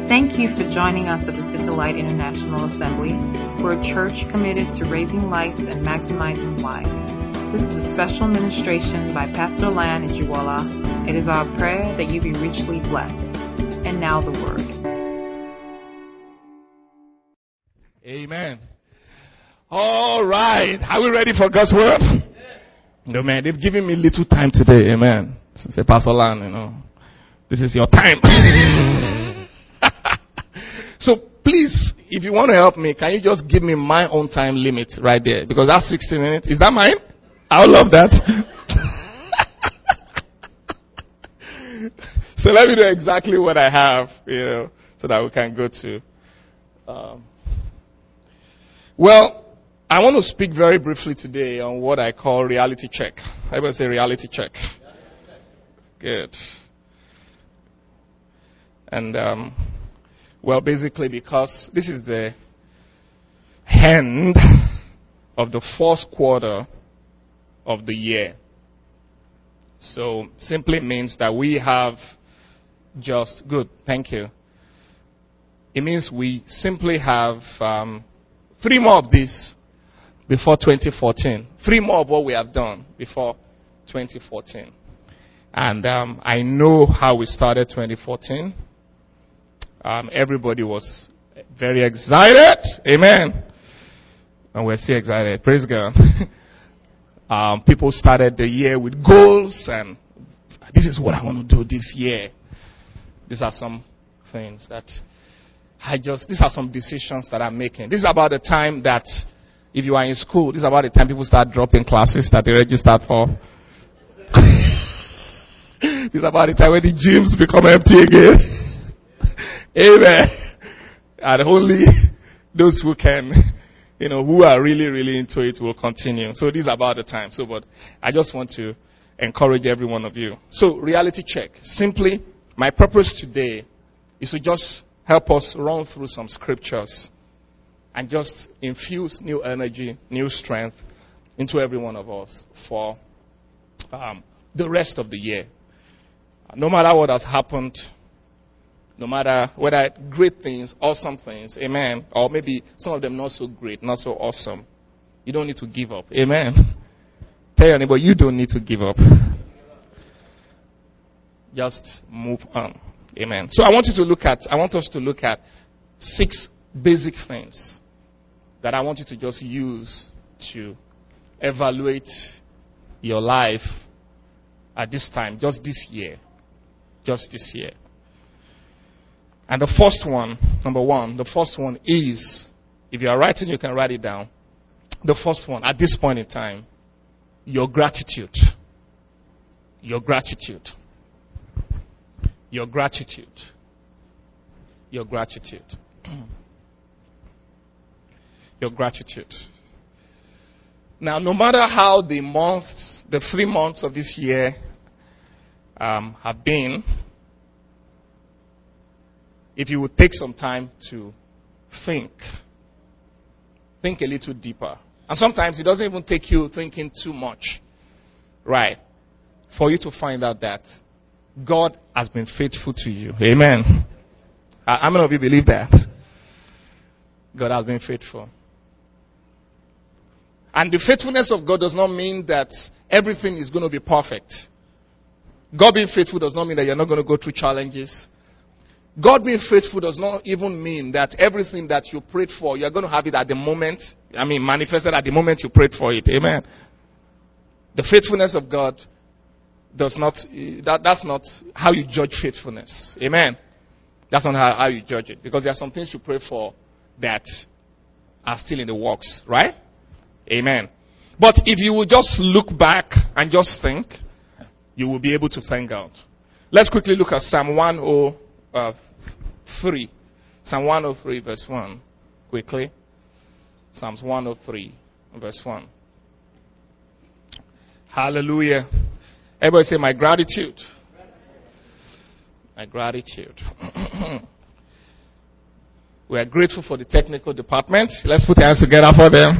Thank you for joining us at the City Light International Assembly. We're a church committed to raising lights and maximizing lives. This is a special ministration by Pastor Lan Ejiwola. It is our prayer that you be richly blessed. And now the word. Amen. All right. Are we ready for God's word? No, man. They've given me little time today. Amen. Say, Pastor Lan, this is your time. So please, if you want to help me, can you just give me my own time limit right there? Because that's 60 minutes. Is that mine? I would love that. So let me know exactly what I have, so that we can go to. Well, I want to speak very briefly today on what I call reality check. Everybody say reality check. Good. And, well, basically because this is the end of the first quarter of the year. So simply means that we have just, good, thank you. It means we simply have 3 more of this before 2014. 3 more of what we have done before 2014. And I know how we started 2014. Everybody was very excited. Amen. And we're still excited. Praise God. People started the year with goals and this is what I want to do this year. These are some things that these are some decisions that I'm making. This is about the time that if you are in school, this is about the time people start dropping classes that they registered for. This is about the time when the gyms become empty again. Amen. And only those who can, who are really, really into it will continue. So this is about the time. But I just want to encourage every one of you. So reality check. Simply, my purpose today is to just help us run through some scriptures and just infuse new energy, new strength into every one of us for the rest of the year. No matter what has happened, no matter whether great things, awesome things, amen, or maybe some of them not so great, not so awesome, you don't need to give up, amen. Tell your neighbor, you don't need to give up. Just move on, amen. So I want us to look at 6 basic things that I want you to just use to evaluate your life at this time, just this year. And the first one, number 1, the first one is, if you are writing, you can write it down. The first one, at this point in time, your gratitude. Your gratitude. Your gratitude. Your gratitude. Your gratitude. Now, no matter how the 3 months of this year have been, if you would take some time to think a little deeper. And sometimes it doesn't even take you thinking too much, right? For you to find out that God has been faithful to you. Amen. How many of you believe that? God has been faithful. And the faithfulness of God does not mean that everything is going to be perfect. God being faithful does not mean that you're not going to go through challenges. God being faithful does not even mean that everything that you prayed for, you're going to have it at the moment. Manifested at the moment you prayed for it. Amen. The faithfulness of God that's not how you judge faithfulness. Amen. That's not how you judge it. Because there are some things you pray for that are still in the works. Right? Amen. But if you will just look back and just think, you will be able to thank God. Let's quickly look at Psalm 103. Psalm 103 verse 1. Quickly. Psalms 103 verse 1. Hallelujah. Everybody say, my gratitude. My gratitude. We are grateful for the technical department. Let's put our hands together for them.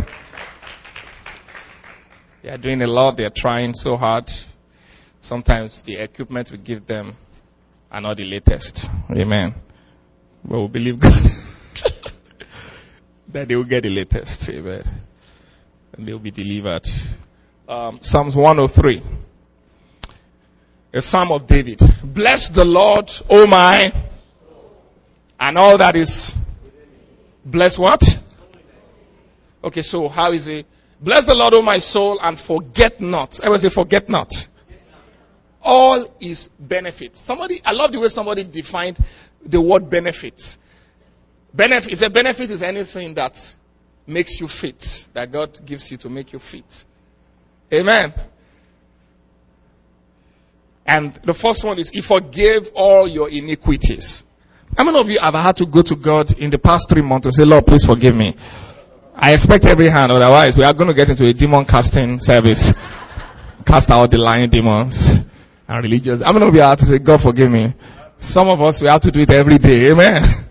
They are doing a lot. They are trying so hard. Sometimes the equipment we give them are not the latest. Amen. But we believe God that they will get the latest. Amen. And they will be delivered. Psalms 103. A psalm of David. Bless the Lord, O my, and all that is. Bless what? Okay, so how is it? Bless the Lord, O my soul, and forget not. Everyone say, forget not. All is benefits. I love the way somebody defined the word benefit. Benefit is anything that makes you fit, that God gives you to make you fit. Amen. And the first one is, He forgave all your iniquities. How many of you have had to go to God in the past 3 months and say, Lord, please forgive me? I expect every hand, otherwise we are going to get into a demon casting service. Cast out the lying demons and religious. How many of you have to say, God forgive me? Some of us, we have to do it every day. Amen.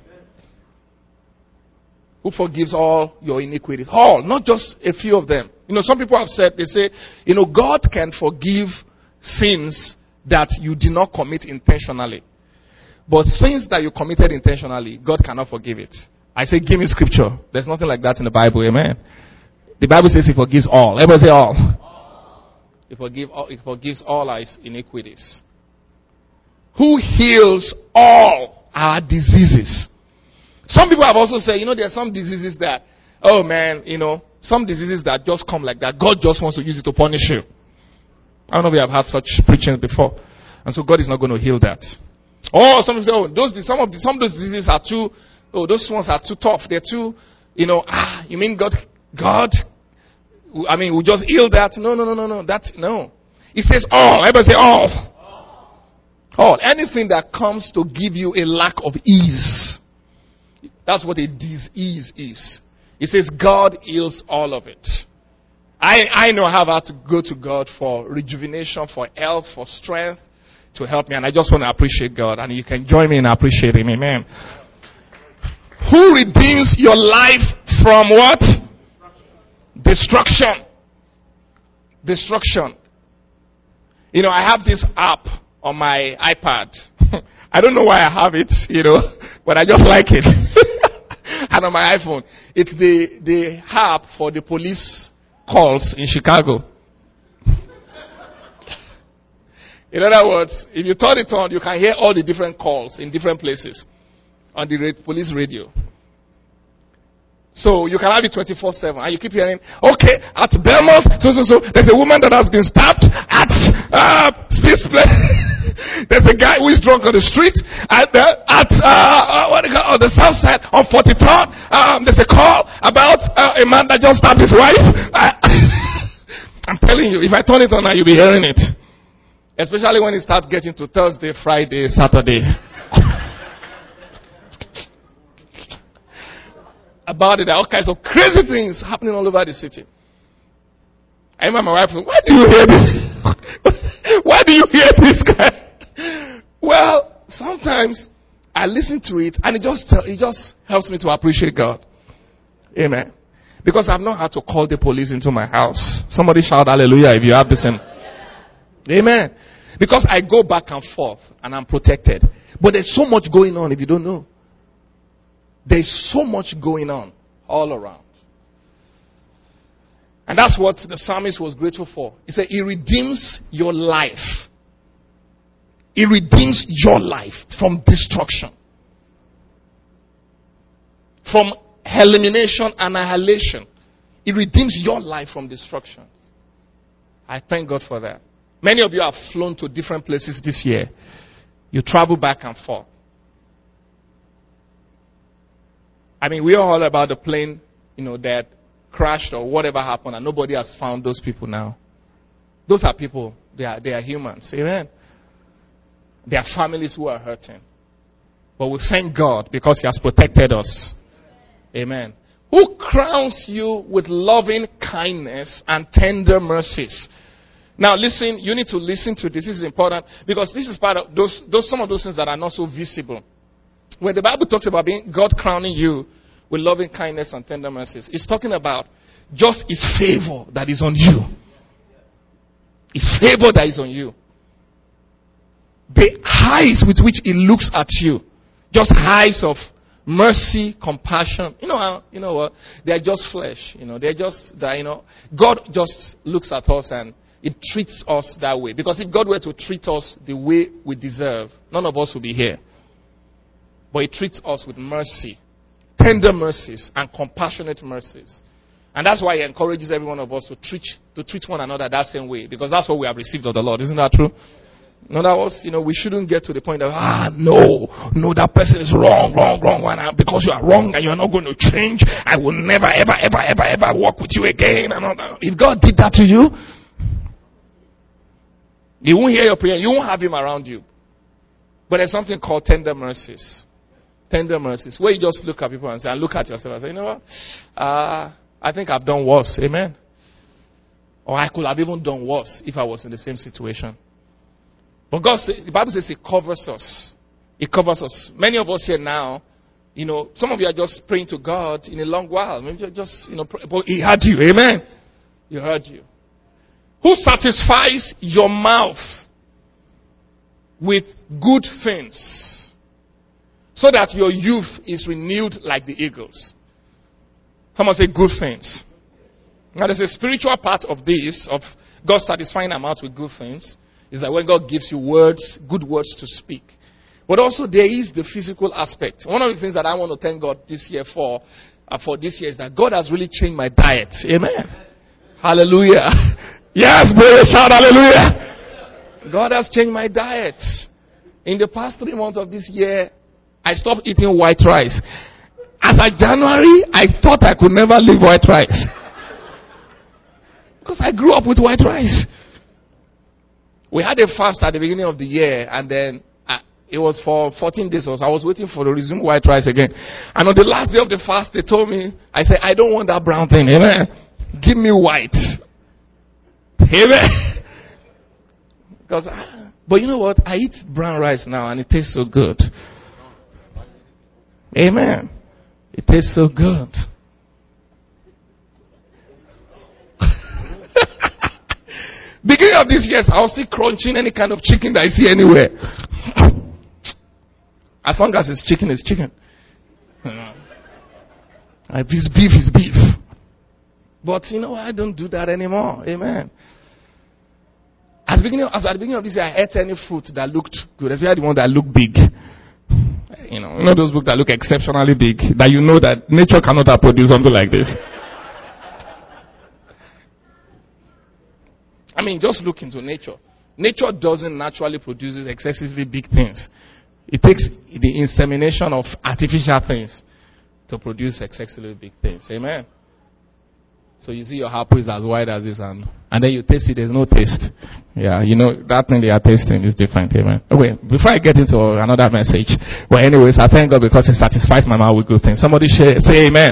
Who forgives all your iniquities? All, not just a few of them. Some people have said, they say, God can forgive sins that you did not commit intentionally. But sins that you committed intentionally, God cannot forgive it. I say, give me scripture. There's nothing like that in the Bible. Amen. The Bible says He forgives all. Everybody say all. He forgives all our iniquities. Who heals all our diseases? Some people have also said, there are some diseases that, some diseases that just come like that. God just wants to use it to punish you. I don't know if you have had such preachings before. And so God is not going to heal that. Oh, some people say, some of those diseases are too, those ones are too tough. They're too, you mean God, we just heal that? No. No. It says all. Everybody say all. All. Anything that comes to give you a lack of ease. That's what a disease is. It says God heals all of it. I know how I have to go to God for rejuvenation, for health, for strength, to help me. And I just want to appreciate God. And you can join me in appreciating Him. Amen. Who redeems your life from what? Destruction. Destruction. I have this app on my iPad. I don't know why I have it, but I just like it. And on my iPhone, it's the app for the police calls in Chicago. In other words, if you turn it on, you can hear all the different calls in different places on the police radio. So you can have it 24/7 and you keep hearing, okay, at Belmont, so, there's a woman that has been stabbed at this place. There's a guy who is drunk on the street on the south side on 43rd. There's a call about a man that just stabbed his wife. I'm telling you, if I turn it on now, you'll be hearing it. Especially when it starts getting to Thursday, Friday, Saturday. About it, there are all kinds of crazy things happening all over the city. I remember my wife said, why do you hear this? Why do you hear this guy? Well, sometimes I listen to it and it just helps me to appreciate God. Amen. Because I've not had to call the police into my house. Somebody shout hallelujah if you have the same. Amen. Because I go back and forth and I'm protected. But there's so much going on if you don't know. There's so much going on all around. And that's what the psalmist was grateful for. He said, He redeems your life. He redeems your life from destruction. From elimination, annihilation. He redeems your life from destruction. I thank God for that. Many of you have flown to different places this year. You travel back and forth. We're all about the plane, that crashed or whatever happened, and nobody has found those people now. Those are people. They are humans. Amen. They are families who are hurting. But we thank God because He has protected us. Amen. Who crowns you with loving kindness and tender mercies. Now listen, you need to listen to this. This is important because this is part of some of those things that are not so visible. When the Bible talks about God crowning you with loving kindness and tender mercies, it's talking about just His favor that is on you. His favor that is on you. The eyes with which He looks at you. Just eyes of mercy, compassion. You know what? They're just flesh. They're just that. God just looks at us and it treats us that way. Because if God were to treat us the way we deserve, none of us would be here. But He treats us with mercy, tender mercies, and compassionate mercies. And that's why He encourages every one of us to treat one another that same way. Because that's what we have received of the Lord. Isn't that true? In other words, we shouldn't get to the point of, no, that person is wrong, and because you are wrong and you are not going to change, I will never, ever walk with you again. And all that. If God did that to you, He won't hear your prayer. You won't have Him around you. But there's something called tender mercies. Tender mercies. Where you just look at people and say, and look at yourself and say, you know what? I think I've done worse. Amen. Or I could have even done worse if I was in the same situation. But the Bible says He covers us. He covers us. Many of us here now, some of you are just praying to God in a long while. Maybe you're just, but He heard you. Amen. He heard you. Who satisfies your mouth with good things, so that your youth is renewed like the eagles? Someone say good things. Now there's a spiritual part of this, of God satisfying our mouth with good things, is that when God gives you words, good words to speak. But also there is the physical aspect. One of the things that I want to thank God this year for this year is that God has really changed my diet. Amen. Hallelujah. Yes, brother, shout hallelujah. God has changed my diet. In the past 3 months of this year, I stopped eating white rice. As of January, I thought I could never leave white rice. Because I grew up with white rice. We had a fast at the beginning of the year, and then it was for 14 days. I was waiting for the resume white rice again. And on the last day of the fast, they told me, I said, I don't want that brown thing. Amen. Give me white. Amen. But you know what? I eat brown rice now, and it tastes so good. Amen. It tastes so good. Beginning of this year, I was still crunching any kind of chicken that I see anywhere. As long as it's chicken, it's chicken. If it's beef, it's beef. But I don't do that anymore. Amen. At the beginning of this year, I ate any fruit that looked good, especially the one that looked big. Those books that look exceptionally big, that that nature cannot have produced something like this. Just look into nature. Nature doesn't naturally produce excessively big things. It takes the insemination of artificial things to produce excessively big things. Amen. So you see your apple is as wide as this, and then you taste it, there's no taste. Yeah, that thing they are tasting is different. Amen. Okay, before I get into another message, well, anyways, I thank God because He satisfies my mouth with good things. Somebody say amen.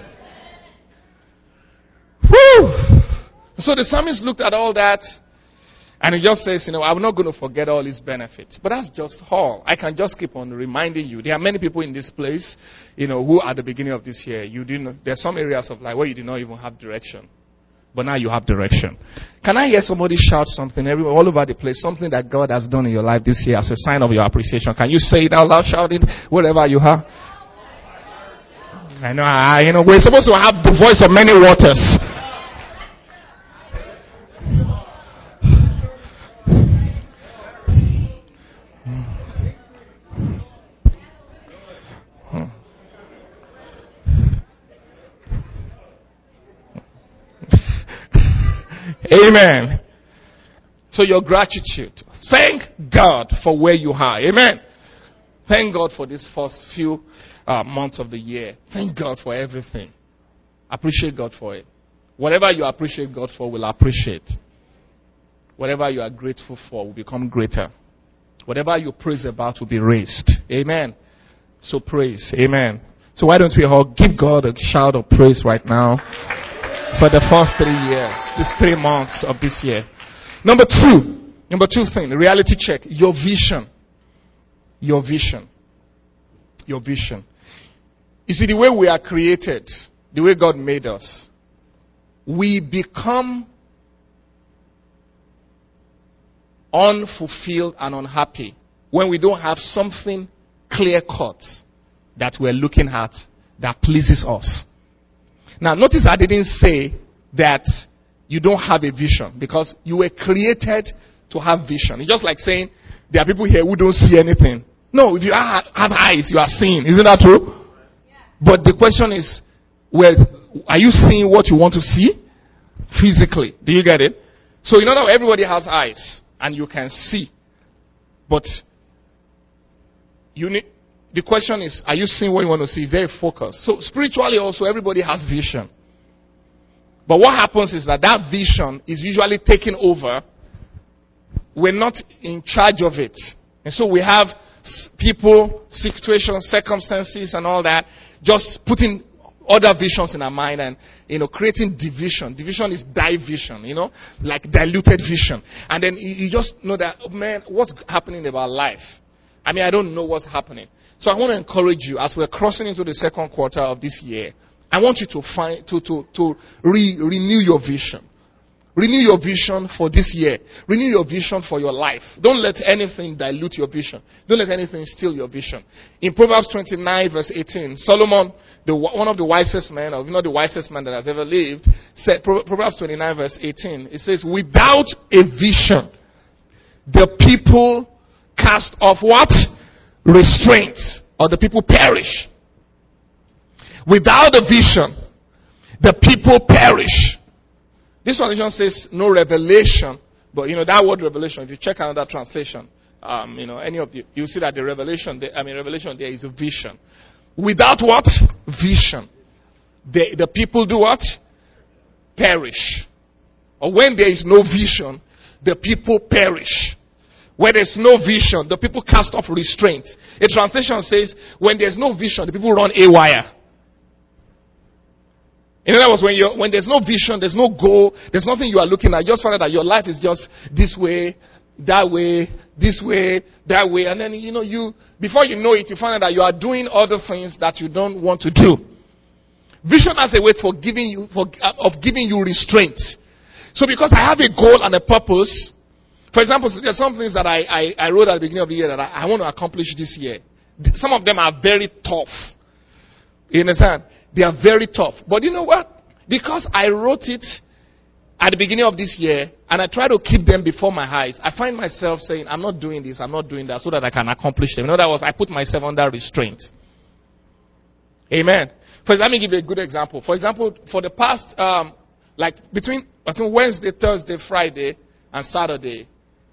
Woo! So the psalmist looked at all that, and he just says, I'm not going to forget all His benefits. But that's just all. I can just keep on reminding you. There are many people in this place, who at the beginning of this year, you didn't. There are some areas of life where you did not even have direction. But now you have direction. Can I hear somebody shout something all over the place? Something that God has done in your life this year as a sign of your appreciation. Can you say it out loud? Shout it wherever you are. I know. We're supposed to have the voice of many waters. Amen. So your gratitude. Thank God for where you are. Amen. Thank God for this first few months of the year. Thank God for everything. Appreciate God for it. Whatever you appreciate God for, will appreciate. Whatever you are grateful for will become greater. Whatever you praise about will be raised. Amen. So praise. Amen. So why don't we all give God a shout of praise right now for the first 3 years, these 3 months of this year. Number two thing, reality check. Your vision. Your vision. Your vision. You see, the way we are created, the way God made us, we become unfulfilled and unhappy when we don't have something clear cut that we're looking at that pleases us. Now, notice I didn't say that you don't have a vision, because you were created to have vision. It's just like saying there are people here who don't see anything. No, if you have eyes, you are seeing. Isn't that true? Yeah. But the question is, well, are you seeing what you want to see physically? Do you get it? So you know that everybody has eyes and you can see. But the question is, are you seeing what you want to see? Is there a focus? So spiritually also, everybody has vision. But what happens is that vision is usually taken over. We're not in charge of it. And so we have people, situations, circumstances and all that, just putting other visions in our mind and, creating division. Division is division, like diluted vision. And then you just know that, man, what's happening about life? I mean, I don't know what's happening. So I want to encourage you, as we're crossing into the second quarter of this year, I want you to renew your vision. Renew your vision for this year. Renew your vision for your life. Don't let anything dilute your vision. Don't let anything steal your vision. In Proverbs 29 verse 18, Solomon, one of the wisest men, or not the wisest man that has ever lived, said, Proverbs 29 verse 18, it says, without a vision, the people cast off what? Restraint. Or the people perish. Without a vision, the people perish. This translation says no revelation, but that word revelation, if you check another translation, any of you see that the revelation there is a vision. Without what? Vision. The people do what? Perish. Or when there is no vision, the people perish. Where there's no vision, the people cast off restraint. A translation says, when there's no vision, the people run haywire. In other words, when there's no vision, there's no goal, there's nothing you are looking at, you just find out that your life is just this way, that way, this way, that way, and then before you know it, you find out that you are doing other things that you don't want to do. Vision has a way of giving you restraint. So because I have a goal and a purpose, for example, there's some things that I wrote at the beginning of the year that I want to accomplish this year. Some of them are very tough. You understand? They are very tough. But you know what? Because I wrote it at the beginning of this year and I try to keep them before my eyes, I find myself saying, I'm not doing this, I'm not doing that, so that I can accomplish them. In other words, I put myself under restraint. Amen. Let me give you a good example. For example, for the past, between Wednesday, Thursday, Friday, and Saturday,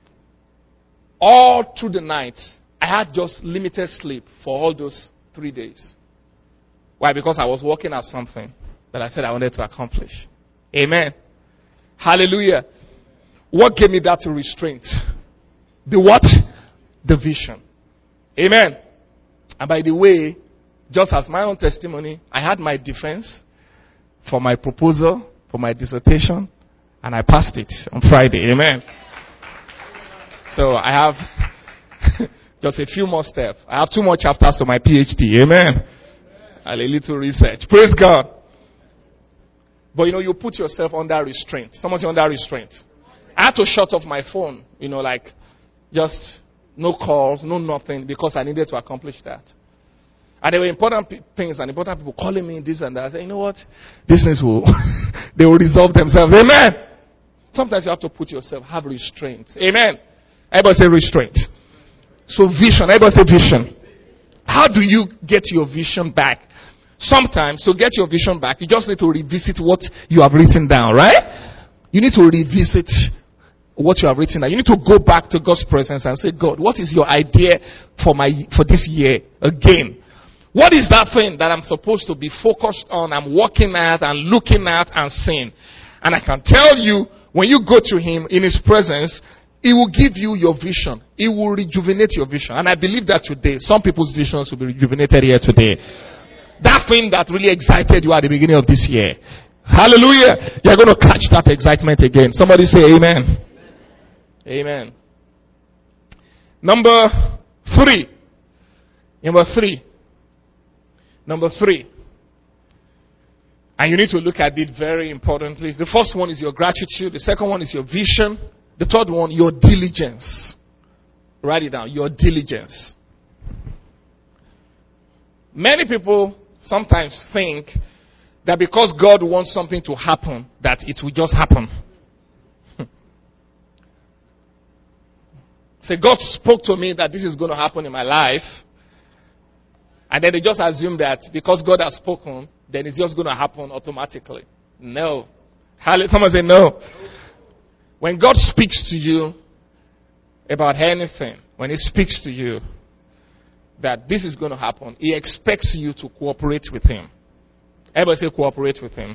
all through the night, I had just limited sleep for all those 3 days. Why? Because I was working at something that I said I wanted to accomplish. Amen. Hallelujah. What gave me that restraint? The what? The vision. Amen. And by the way, just as my own testimony, I had my defense for my proposal, for my dissertation, and I passed it on Friday. Amen. So I have just a few more steps. I have 2 more chapters to my PhD. Amen. And a little research. Praise God. But you put yourself under restraint. Someone's under restraint. I had to shut off my phone, just no calls, no nothing, because I needed to accomplish that. And there were important things and important people calling me this and that. I said, you know what? These things they will resolve themselves. Amen. Sometimes you have to put yourself, have restraint. Amen. Everybody say restraint. So vision. Everybody say vision. How do you get your vision back? Sometimes, to get your vision back, you just need to revisit what you have written down, right? You need to revisit what you have written down. You need to go back to God's presence and say, God, what is your idea for this year again? What is that thing that I'm supposed to be focused on, I'm working at and looking at and seeing? And I can tell you, when you go to Him in His presence, He will give you your vision. He will rejuvenate your vision. And I believe that today, some people's visions will be rejuvenated here today. That thing that really excited you at the beginning of this year. Hallelujah. You're going to catch that excitement again. Somebody say amen. Amen. Number three. And you need to look at it very importantly. The first one is your gratitude. The second one is your vision. The third one, your diligence. Write it down. Your diligence. Many people sometimes think that because God wants something to happen, that it will just happen. Say, God spoke to me that this is going to happen in my life. And then they just assume that because God has spoken, then it's just going to happen automatically. No. Someone say no. When God speaks to you about anything, when He speaks to you that this is going to happen, He expects you to cooperate with Him. Everybody say cooperate with Him.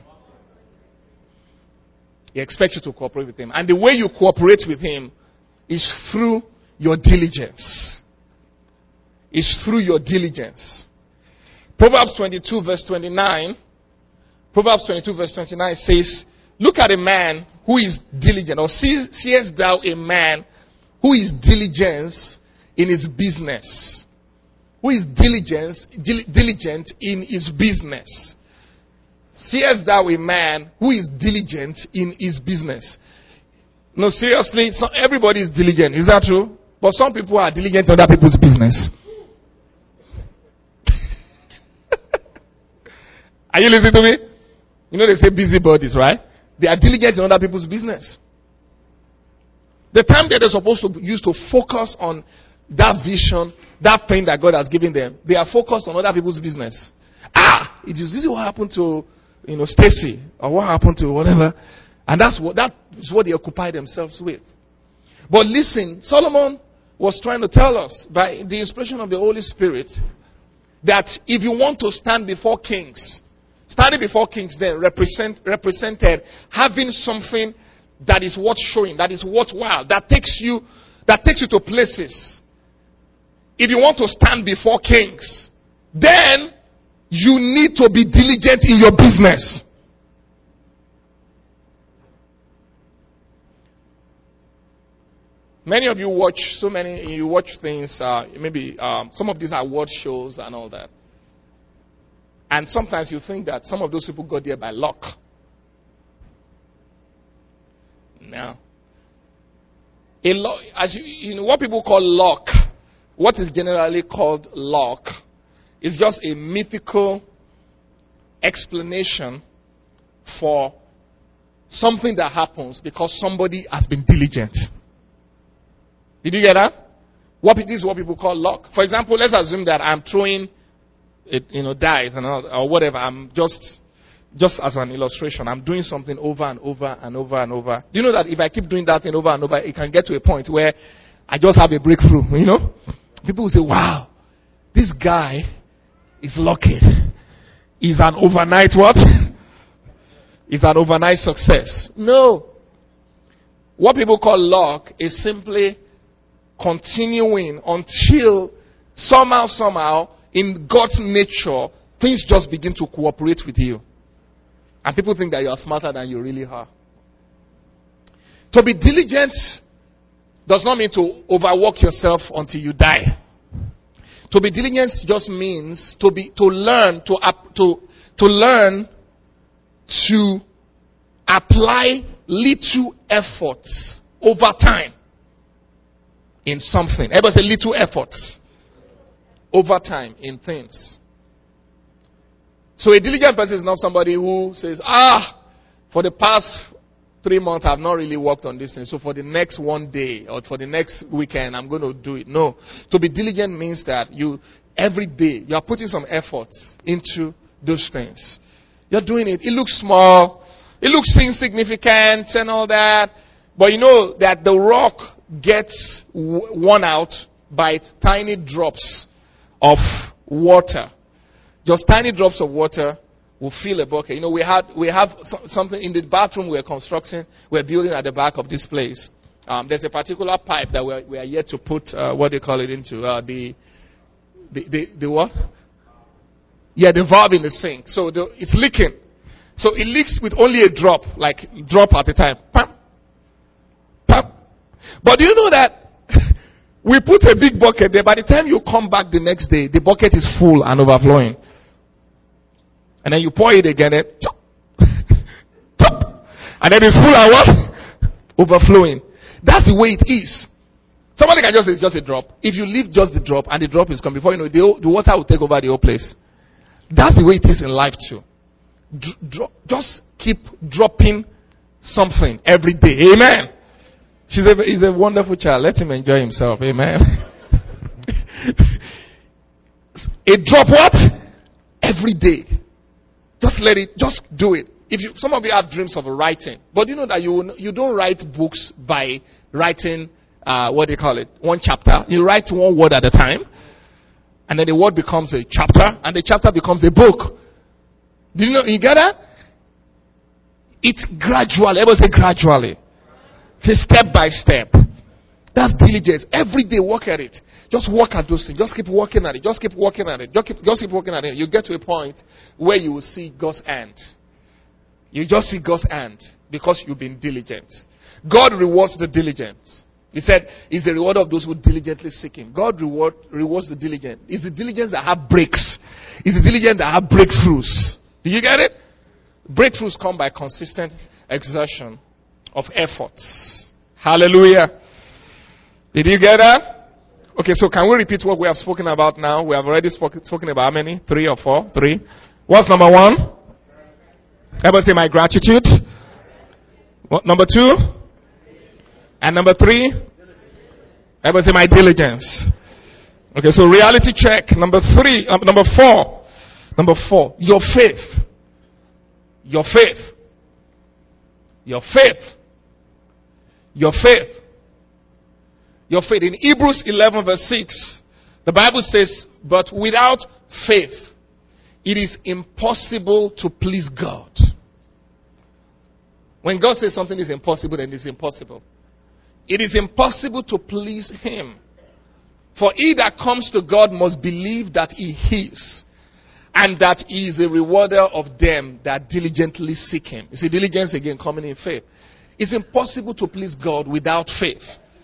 He expects you to cooperate with Him. And the way you cooperate with Him is through your diligence. It's through your diligence. Proverbs 22 verse 29. Proverbs 22 verse 29 says, look at a man who is diligent, or seest thou a man who is diligent in his business. Who is diligent in his business. Seest thou a man who is diligent in his business. No, seriously, everybody is diligent. Is that true? But some people are diligent in other people's business. Are you listening to me? You know they say busybodies, right? They are diligent in other people's business. The time that they're supposed to use to focus on that vision, that thing that God has given them, they are focused on other people's business. This is what happened to, Stacy, or what happened to whatever. And that is what they occupy themselves with. But listen, Solomon was trying to tell us by the inspiration of the Holy Spirit that if you want to stand before kings, standing before kings then represented having something that is worth showing, that is worthwhile, that takes you to places. If you want to stand before kings, then you need to be diligent in your business. Many of you watch things, maybe some of these are award shows and all that. And sometimes you think that some of those people got there by luck. No. What people call luck, what is generally called luck, is just a mythical explanation for something that happens because somebody has been diligent. Did you get that? This is what people call luck. For example, let's assume that I'm throwing dice or whatever. I'm just as an illustration, I'm doing something over and over and over and over. Do you know that if I keep doing that thing over and over, it can get to a point where I just have a breakthrough, People will say, wow, this guy is lucky. He's an overnight what? He's an overnight success. No. What people call luck is simply continuing until somehow, in God's nature, things just begin to cooperate with you. And people think that you are smarter than you really are. To be diligent does not mean to overwork yourself until you die. To be diligent just means to learn to apply little efforts over time in something. Everybody say little efforts over time in things. So a diligent person is not somebody who says, for the past 3 months I've not really worked on this thing, so for the next one day or for the next weekend I'm going to do it. No. To be diligent means that every day you are putting some effort into those things. You're doing it. It looks small. It looks insignificant and all that. But you know that the rock gets worn out by tiny drops of water. Just tiny drops of water will fill a bucket. We have something in the bathroom we're building at the back of this place. There's a particular pipe that we are yet to put, what they call it into, the what? Yeah, the valve in the sink. So it's leaking. So it leaks with only a drop at a time. Pam, pam. But do you know that we put a big bucket there. By the time you come back the next day, the bucket is full and overflowing. And then you pour it again, and chop, chop, and then it's full and what? Overflowing. That's the way it is. Somebody can just say it's just a drop. If you leave just the drop and the drop is coming, before you know, the water will take over the whole place. That's the way it is in life too. Just keep dropping something every day. Amen. He's a wonderful child. Let him enjoy himself. Amen. A drop what? Every day. Just do it. Some of you have dreams of writing, but you know that you don't write books by writing what do you call it? One chapter. You write one word at a time, and then the word becomes a chapter, and the chapter becomes a book. Do you know? You get that? It's gradually. Everybody say gradually. It's step by step. That's diligence. Every day, work at it. Just work at those things. Just keep working at it. Just keep working at it. Just keep working at it. You get to a point where you will see God's hand. You just see God's hand because you've been diligent. God rewards the diligence. He said, "He's the rewarder of those who diligently seek Him." God rewards the diligent. It's the diligence that have breaks. It's the diligence that have breakthroughs. Do you get it? Breakthroughs come by consistent exertion of efforts. Hallelujah. Did you get that? Okay, so can we repeat what we have spoken about now? We have already spoken about how many? 3 or 4? 3. What's number 1? Everybody say my gratitude. What, number 2? And number 3? Everybody say my diligence. Okay, so reality check. Number 4. Number 4. Your faith. Your faith. Your faith. Your faith. Your faith. In Hebrews 11 verse 6, the Bible says, "But without faith, it is impossible to please God." When God says something is impossible, then it's impossible. It is impossible to please Him. For he that comes to God must believe that He is, and that He is a rewarder of them that diligently seek Him. You see, diligence again coming in faith. It's impossible to please God without faith.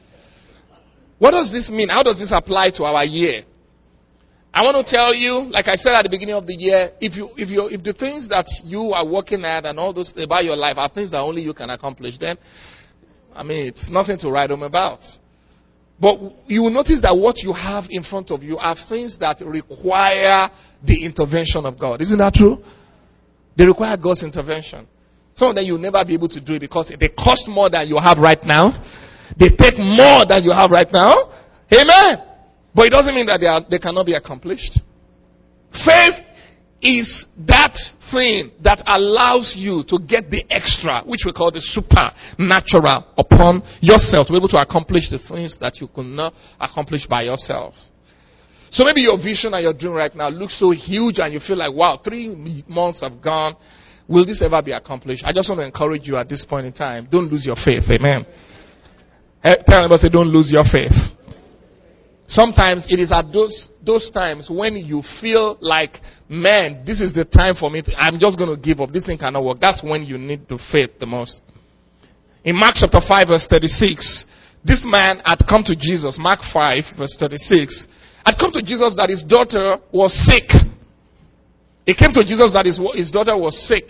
What does this mean? How does this apply to our year? I want to tell you, like I said at the beginning of the year, if the things that you are working at and all those about your life are things that only you can accomplish, then, I mean, it's nothing to write home about. But you will notice that what you have in front of you are things that require the intervention of God. Isn't that true? They require God's intervention. Some of them you'll never be able to do it because they cost more than you have right now. They take more than you have right now. Amen. But it doesn't mean that they cannot be accomplished. Faith is that thing that allows you to get the extra, which we call the supernatural, upon yourself to be able to accomplish the things that you could not accomplish by yourself. So maybe your vision and your dream right now looks so huge and you feel like, wow, 3 months have gone. Will this ever be accomplished? I just want to encourage you at this point in time. Don't lose your faith. Amen. Tell anybody, say, don't lose your faith. Sometimes it is at those times when you feel like, man, this is the time for me. I'm just going to give up. This thing cannot work. That's when you need the faith the most. In Mark chapter 5 verse 36, this man had come to Jesus. Mark 5 verse 36. Had come to Jesus that his daughter was sick. He came to Jesus that his daughter was sick.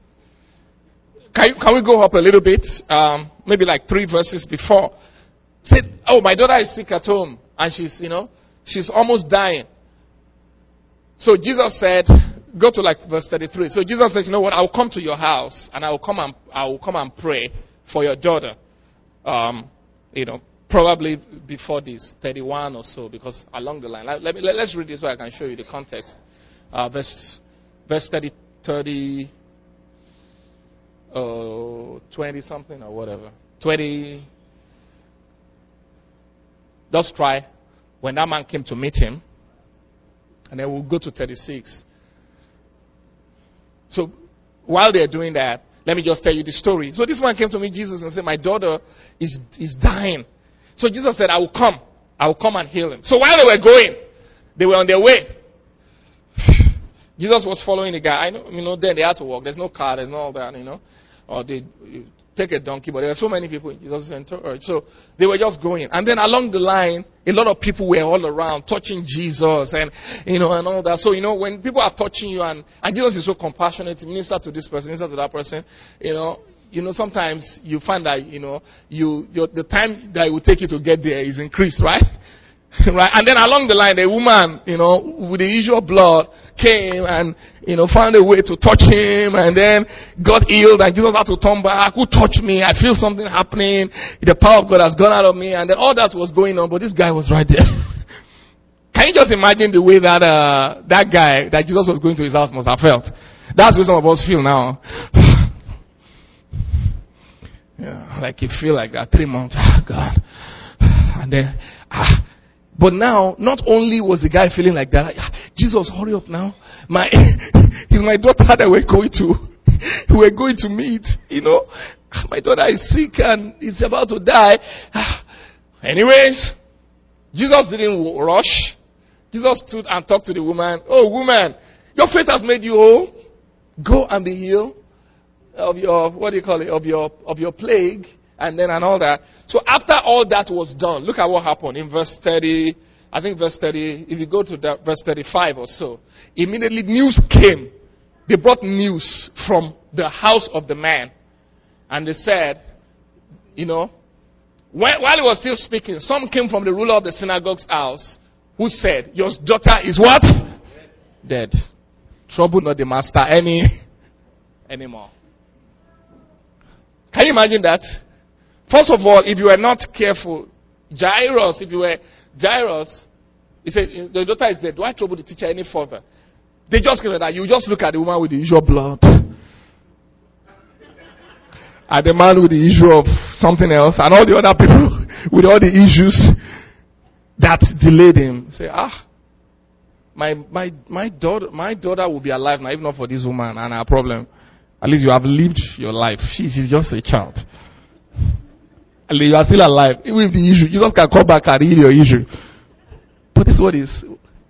Can we go up a little bit? Maybe like 3 verses before. Said, oh, my daughter is sick at home. And she's almost dying. So Jesus said, go to like verse 33. So Jesus said, you know what? I'll come to your house and I will come and pray for your daughter. Probably before this, 31 or so, because along the line. Let's read this so I can show you the context. Verse 30, 20 something or whatever. 20. Just try when that man came to meet him. And then we'll go to 36. So while they're doing that, let me just tell you the story. So this man came to meet Jesus and said, my daughter is dying. So Jesus said, I will come and heal him. So while they were going, they were on their way. Jesus was following the guy. Then they had to walk. There's no car, there's no all that, Or they take a donkey, but there were so many people in Jesus' entourage. So they were just going. And then along the line, a lot of people were all around touching Jesus and all that. So, when people are touching you and Jesus is so compassionate, minister to this person, minister to that person, sometimes you find that, the time that it will take you to get there is increased, right? Right? And then along the line, the woman, with the usual blood came and, found a way to touch him and then got healed, and Jesus had to turn back. Who touched me? I feel something happening. The power of God has gone out of me. And then all that was going on, but this guy was right there. Can you just imagine the way that, that guy, that Jesus was going to his house must have felt? That's what some of us feel now. Yeah, like you feel like that 3 months. God. And then, but now, not only was the guy feeling like that, Jesus, hurry up now. It's my daughter that we're going to meet, My daughter is sick and is about to die. Anyways, Jesus didn't rush. Jesus stood and talked to the woman. Oh, woman, your faith has made you whole. Go and be healed of your, of your plague. And all that. So after all that was done, look at what happened in verse 30. I think verse 30, if you go to verse 35 or so, immediately news came. They brought news from the house of the man. And they said, while he was still speaking, some came from the ruler of the synagogue's house who said, your daughter is what? Dead. Trouble not the master anymore. Can you imagine that? First of all, if you were not careful, Jairus, he said, the daughter is dead. Do I trouble the teacher any further? They just came like that. You just look at the woman with the usual blood. And the man with the issue of something else. And all the other people with all the issues that delayed him. Say, my daughter will be alive now, if not for this woman and her problem. At least you have lived your life. She's just a child. And you are still alive. Even if the issue, Jesus can come back and heal your issue. But this is what is.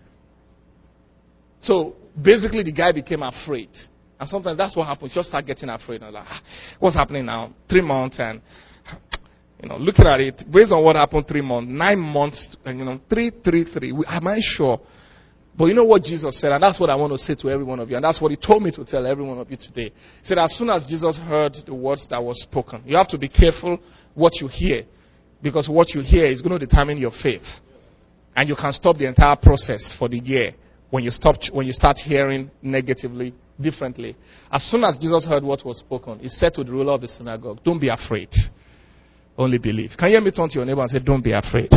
So basically the guy became afraid. And sometimes that's what happens. You just start getting afraid. And like, what's happening now? 3 months and, looking at it, based on what happened 3 months, 9 months, and 3. Am I sure? But you know what Jesus said, and that's what I want to say to every one of you, and that's what he told me to tell every one of you today. He said, as soon as Jesus heard the words that were spoken, you have to be careful what you hear, because what you hear is going to determine your faith. And you can stop the entire process for the year when you start hearing negatively, differently. As soon as Jesus heard what was spoken, he said to the ruler of the synagogue, don't be afraid, only believe. Can you hear me turn to your neighbor and say, don't be afraid?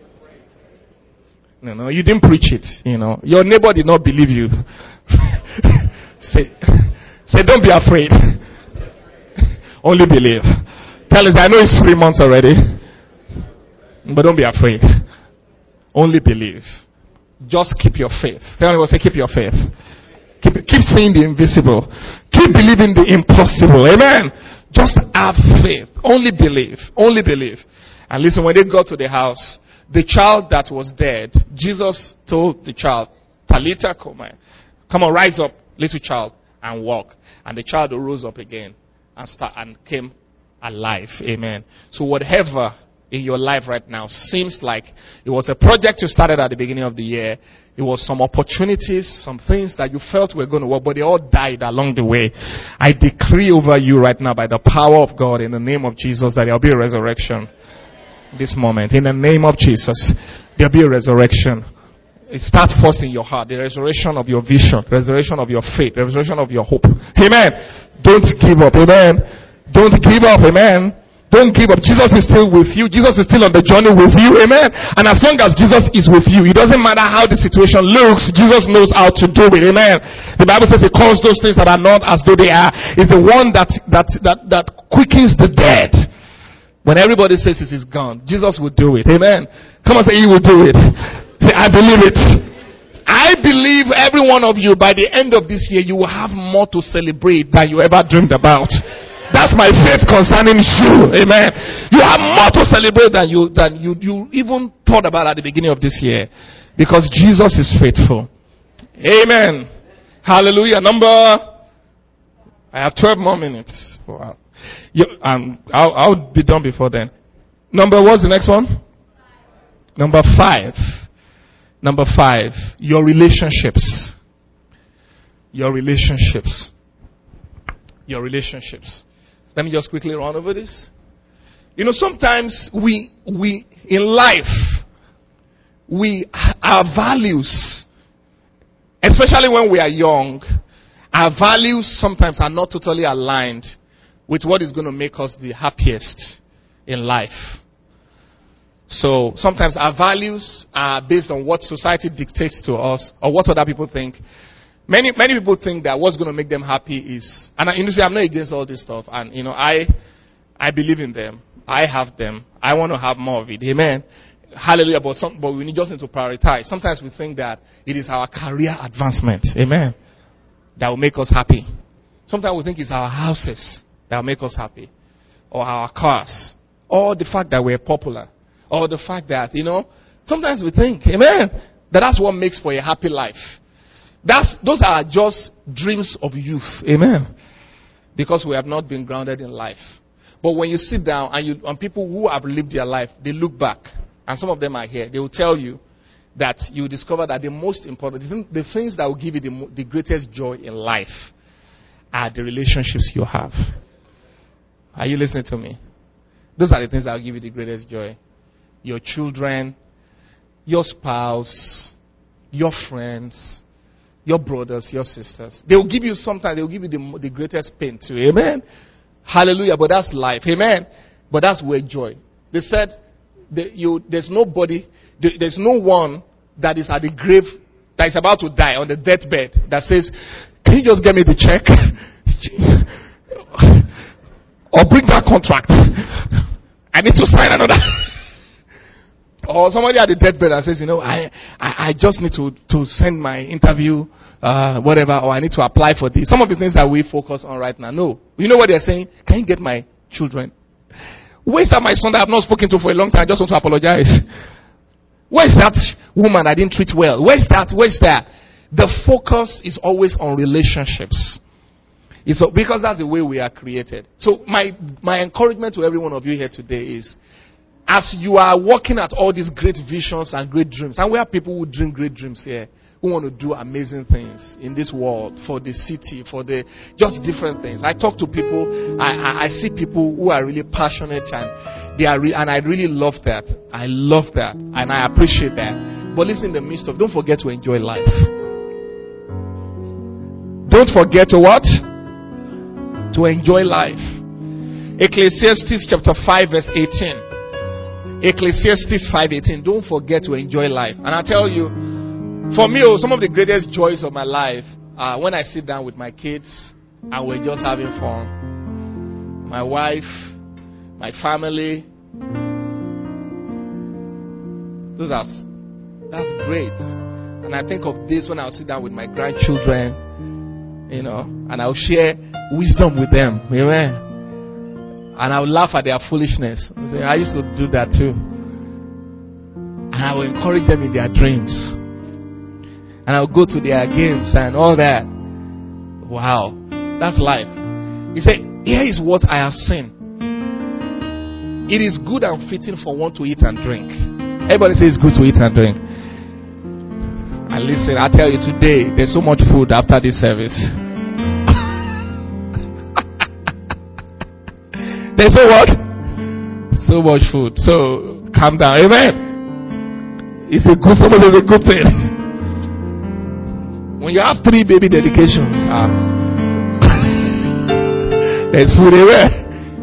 No, you didn't preach it, Your neighbor did not believe you. say, don't be afraid. Only believe. Tell us, I know it's 3 months already. But don't be afraid. Only believe. Just keep your faith. Tell anyone, say, keep your faith. Keep seeing the invisible. Keep believing the impossible. Amen. Just have faith. Only believe. Only believe. And listen, when they got to the house, the child that was dead, Jesus told the child, Talitha Komi, come on, rise up, little child, and walk. And the child arose up again and came alive. Amen. So whatever in your life right now seems like it was a project you started at the beginning of the year, it was some opportunities, some things that you felt were going to work, but they all died along the way. I decree over you right now by the power of God in the name of Jesus that there will be a resurrection. This moment, in the name of Jesus, there'll be a resurrection. It starts first in your heart, the resurrection of your vision, resurrection of your faith, resurrection of your hope. Amen. Don't give up. Amen. Don't give up. Amen. Don't give up. Jesus is still with you. Jesus is still on the journey with you. Amen. And as long as Jesus is with you, it doesn't matter how the situation looks. Jesus knows how to do it. Amen. The Bible says he calls those things that are not as though they are. It's the one that quickens the dead. When everybody says it is gone, Jesus will do it. Amen. Come on, say he will do it. Say, I believe it. I believe every one of you, by the end of this year, you will have more to celebrate than you ever dreamed about. That's my faith concerning you. Amen. You have more to celebrate than you even thought about at the beginning of this year. Because Jesus is faithful. Amen. Hallelujah. I have 12 more minutes. Wow. I'll be done before then. What's the next one? Number 5. Number 5. Your relationships. Your relationships. Your relationships. Let me just quickly run over this. Sometimes we in life, our values, especially when we are young, our values sometimes are not totally aligned with what is going to make us the happiest in life. So sometimes our values are based on what society dictates to us or what other people think. Many people think that what's going to make them happy is, and I'm not against all this stuff, and I believe in them. I have them. I want to have more of it. Amen. Hallelujah. But we just need to prioritize. Sometimes we think that it is our career advancement. Amen. That will make us happy. Sometimes we think it's our houses that will make us happy. Or our cars. Or the fact that we're popular. Or the fact that, sometimes we think, amen, that's what makes for a happy life. Those are just dreams of youth. Amen. Because we have not been grounded in life. But when you sit down and people who have lived their life, they look back. And some of them are here. They will tell you that you discover that the most important, the things that will give you the greatest joy in life are the relationships you have. Are you listening to me? Those are the things that will give you the greatest joy. Your children, your spouse, your friends, your brothers, your sisters. They will give you the greatest pain too. Amen. Hallelujah. But that's life. Amen. But that's where joy. They said there's nobody, there's no one that is at the grave, that is about to die on the deathbed, that says, can you just get me the check? Or bring that contract. I need to sign another. Or somebody at the deathbed that says, I just need to send my interview, whatever, or I need to apply for this. Some of the things that we focus on right now. No. You know what they're saying? Can you get my children? Where's that my son that I've not spoken to for a long time? I just want to apologize. Where's that woman I didn't treat well? Where's that? The focus is always on relationships. Because that's the way we are created. So my encouragement to every one of you here today is, as you are working at all these great visions and great dreams, and we have people who dream great dreams here, who want to do amazing things in this world, for the city, for just different things. I talk to people, I see people who are really passionate, and and I really love that. I love that, and I appreciate that. But listen, in the midst of, don't forget to enjoy life. Don't forget to what? To enjoy life. Ecclesiastes chapter 5 verse 18. Ecclesiastes 5:18. Don't forget to enjoy life. And I tell you, for me, some of the greatest joys of my life are when I sit down with my kids and we're just having fun. My wife, my family. That's great. And I think of this when I'll sit down with my grandchildren, and I'll share wisdom with them. Amen. And I will laugh at their foolishness. I used to do that too. And I will encourage them in their dreams. And I will go to their games and all that. Wow. That's life. He said, here is what I have seen. It is good and fitting for one to eat and drink. Everybody says it's good to eat and drink. And listen, I tell you today, there's so much food after this service. There's so what? So much food. So calm down. Amen. It's a good thing. When you have 3 baby dedications, there's food everywhere.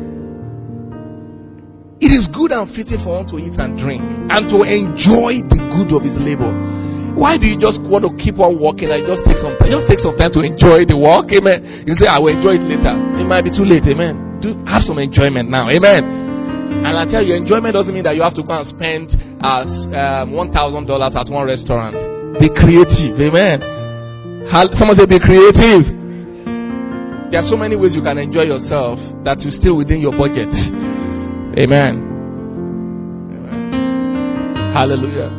It is good and fitting for one to eat and drink and to enjoy the good of his labor. Why do you just want to keep on walking and just take some time? Just take some time to enjoy the walk. Amen. You say, I will enjoy it later. It might be too late. Amen. Have some enjoyment now. Amen. And I tell you, enjoyment doesn't mean that you have to go and spend $1,000 at one restaurant. Be creative. Amen. Someone say, be creative. There are so many ways you can enjoy yourself that you're still within your budget. Amen. Amen. Hallelujah.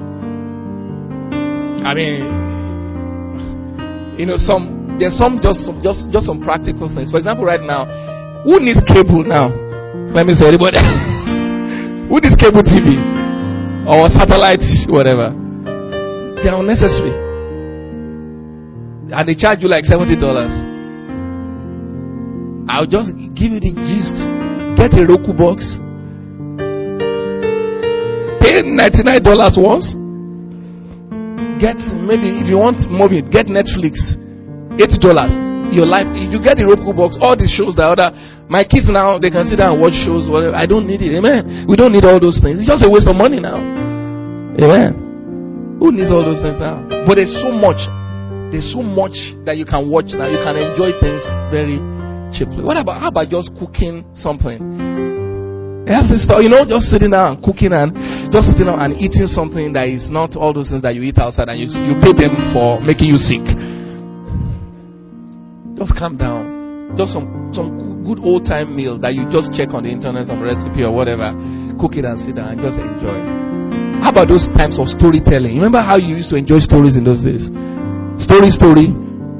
I mean, there's some practical things. For example, right now, who needs cable now? Let me say anybody. Who needs cable TV or satellite, whatever? They are unnecessary, and they charge you like $70. I'll just give you the gist. Get a Roku box. Pay $99 once. Get, maybe if you want movie, get Netflix. $80. Your life. If you get the Roku box, all the shows that other, my kids now, they can sit down and watch shows, whatever. I don't need it. Amen. We don't need all those things. It's just a waste of money now. Amen. Who needs all those things now? But there's so much that you can watch now. You can enjoy things very cheaply. How about just cooking something? You have to start, just sitting down and cooking and just sitting down and eating something that is not all those things that you eat outside and you pay them for making you sick. Just calm down. Just some good old time meal that you just check on the internet, some recipe or whatever. Cook it and sit down and just enjoy. How about those times of storytelling? Remember how you used to enjoy stories in those days? Story.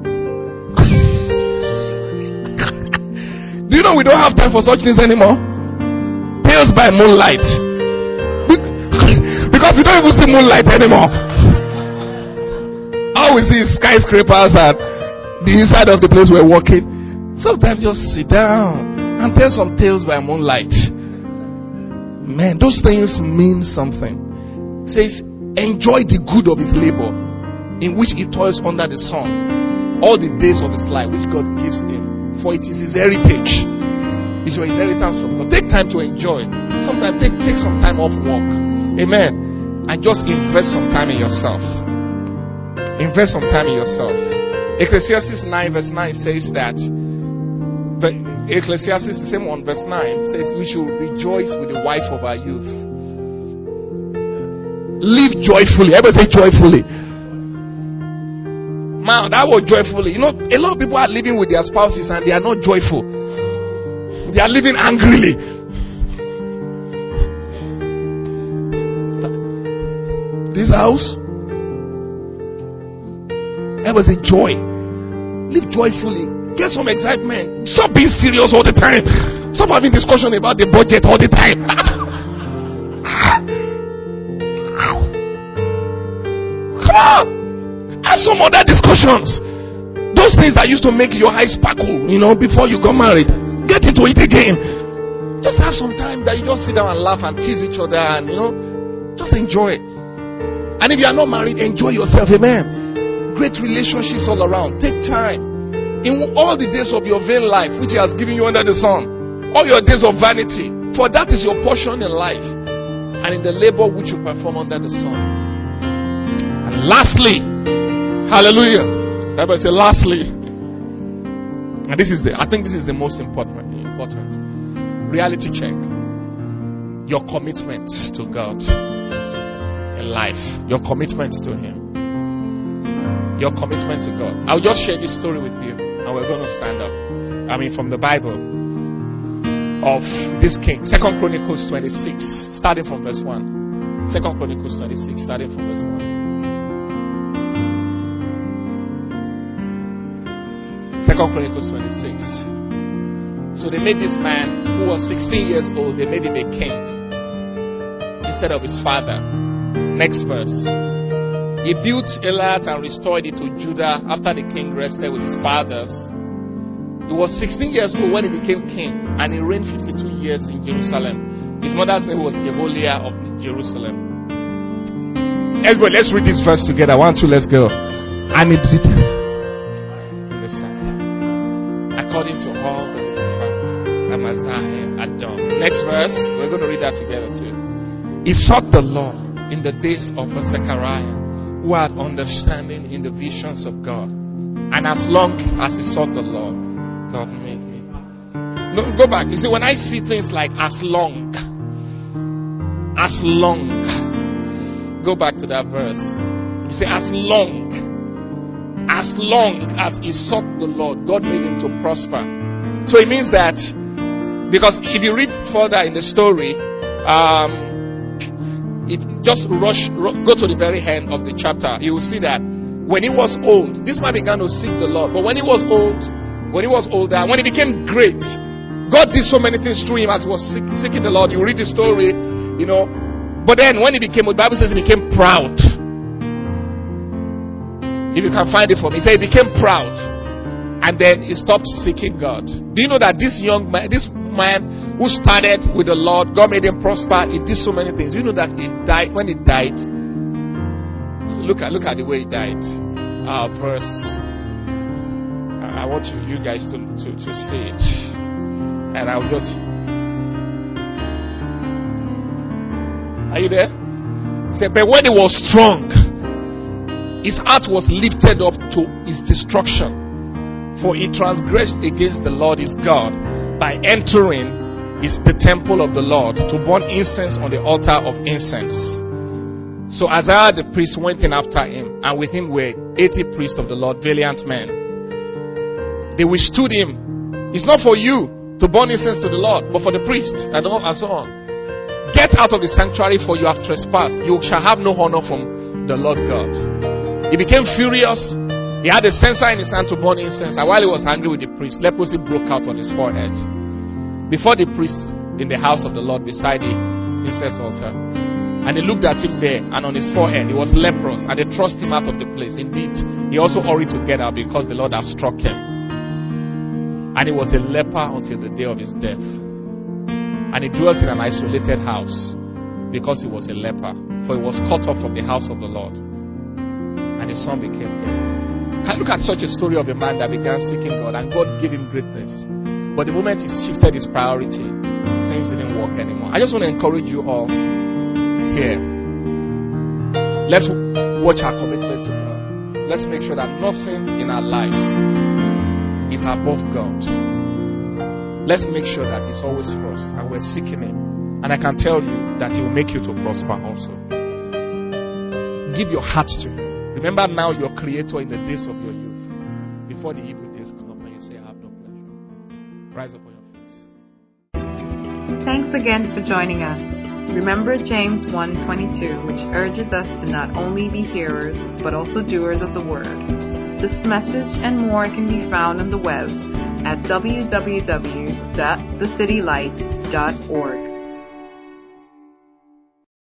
Do you know we don't have time for such things anymore? Tales by moonlight. Because we don't even see moonlight anymore. All we see is skyscrapers and the inside of the place we're walking. Sometimes just sit down and tell some tales by moonlight. Man, those things mean something. It says, enjoy the good of his labor, in which he toils under the sun, all the days of his life which God gives him. For it is his heritage. It's your inheritance from God. Take time to enjoy. Sometimes take some time off work. Amen. And just invest some time in yourself. Invest some time in yourself. Ecclesiastes 9 verse 9 says that, Ecclesiastes, the same one, verse 9 says, we should rejoice with the wife of our youth. Live joyfully. Everybody say joyfully. Man, that was joyfully. A lot of people are living with their spouses and they are not joyful. They are living angrily. This house, everybody say joy. Live joyfully. Get some excitement. Stop being serious all the time. Stop having discussion about the budget all the time. Come on. Have some other discussions. Those things that used to make your eyes sparkle, before you got married. Get into it again. Just have some time that you just sit down and laugh and tease each other and, just enjoy it. And if you are not married, enjoy yourself. Amen. Great relationships all around. Take time. In all the days of your vain life, which he has given you under the sun. All your days of vanity. For that is your portion in life. And in the labor which you perform under the sun. And lastly, hallelujah. Everybody say lastly. And I think this is the most important. Reality check. Your commitment to God in life. Your commitment to Him. Your commitment to God. I'll just share this story with you. And we're going to stand up. From the Bible. Of this king. 2 Chronicles 26. Starting from verse 1. 2 Chronicles 26. Starting from verse 1. 2 Chronicles 26. So they made this man who was 16 years old, they made him a king instead of his father. Next verse. He built Elath and restored it to Judah after the king rested with his fathers. He was 16 years old when he became king, and he reigned 52 years in Jerusalem. His mother's name was Jeholiah of Jerusalem. Everybody, let's read this verse together. 1, 2, let's go. And it did. According to all that his father Amaziah had done. Next verse, we're going to read that together too. He sought the Lord in the days of Zechariah, who had understanding in the visions of God. And as long as he sought the Lord, God made me. No, go back. You see, when I see things like as long, go back to that verse. You say as long as he sought the Lord, God made him to prosper. So it means that, because if you read further in the story, go to the very end of the chapter, you will see that when he was old, this man began to seek the Lord. But when he was older, when he became great, God did so many things through him as he was seeking the Lord. You read the story, But then when the Bible says he became proud. If you can find it for me, he said he became proud. And then he stopped seeking God. Do you know that this man who started with the Lord, God made him prosper. He did so many things. Do you know that he died? When he died, Look at the way he died. Verse. I want you guys to see it, and I'll just. Are you there? Say, but when he was strong, his heart was lifted up to his destruction, for he transgressed against the Lord his God by entering the temple of the Lord to burn incense on the altar of incense. So Azariah the priest went in after him, and with him were 80 priests of the Lord, valiant men. They withstood him. It's not for you to burn incense to the Lord, but for the priest, and so on. Get out of the sanctuary, for you have trespassed. You shall have no honor from the Lord God. He became furious. He had a censer in his hand to burn incense, and while he was angry with the priest, leprosy broke out on his forehead. Before the priest in the house of the Lord beside the incense altar. And they looked at him there, and on his forehead he was leprous, and they thrust him out of the place. Indeed, he also hurried to get out because the Lord had struck him. And he was a leper until the day of his death. And he dwelt in an isolated house because he was a leper, for he was cut off from the house of the Lord. And his son became king. Look at such a story of a man that began seeking God, and God gave him greatness. But the moment he shifted his priority, things didn't work anymore. I just want to encourage you all here. Let's watch our commitment to God. Let's make sure that nothing in our lives is above God. Let's make sure that He's always first, and we're seeking Him. And I can tell you that He will make you to prosper also. Give your heart to Him. Remember now your Creator in the days of your youth, before the evil days come and you say, I have no pleasure. Rise up on your feet. Thanks again for joining us. Remember James 1:22, which urges us to not only be hearers, but also doers of the word. This message and more can be found on the web at www.thecitylight.org.